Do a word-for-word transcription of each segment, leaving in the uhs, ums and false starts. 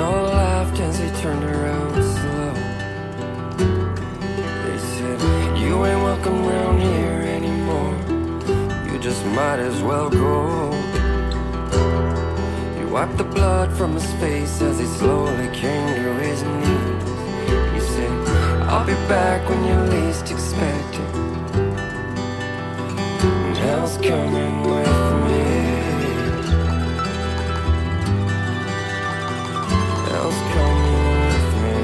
all laughed as he turned around slow. They said, you ain't welcome round here anymore. You just might as well go. He wiped the blood from his face as he slowly came to his knees. He said, I'll be back when you least expect it. And hell's coming with me. Hell's coming with me.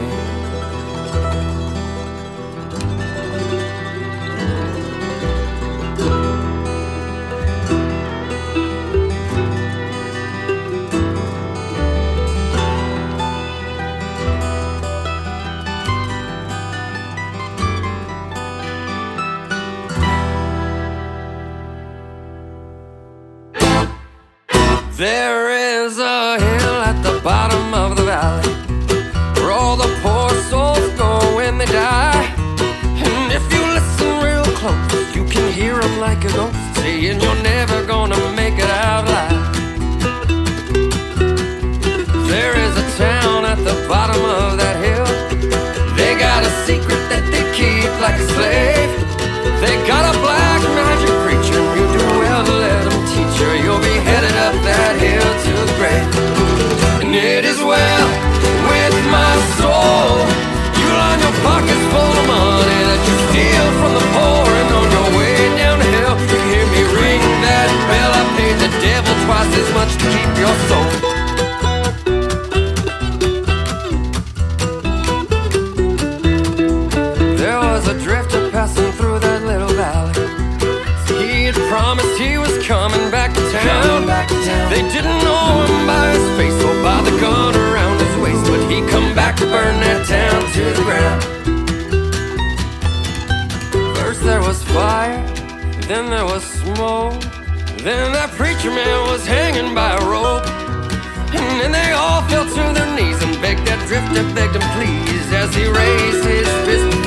There is a hill at the bottom of the valley where all the poor souls go when they die. And if you listen real close, you can hear them like a ghost saying you're never gonna make it out alive. There is a town at the bottom of that hill. They got a secret that they keep like a slave. They got a black magic preacher, and you do well to let them teach you. You'll be headed up that hill to the grave. And it is well with my soul. You line your pockets full of money that you steal from the poor, and on your way down the hill, you hear me ring that bell. I paid the devil twice as much to keep your soul. There was a drifter passing through that little valley. He had promised he was coming back to town. Back to town. They didn't know him by his face or by the gun around his waist, but he come back to burn that town to the ground. First there was fire, then there was smoke, then that preacher man was hanging by a rope. And then they all fell to their knees and begged that drifter, begged him please, as he raised his fist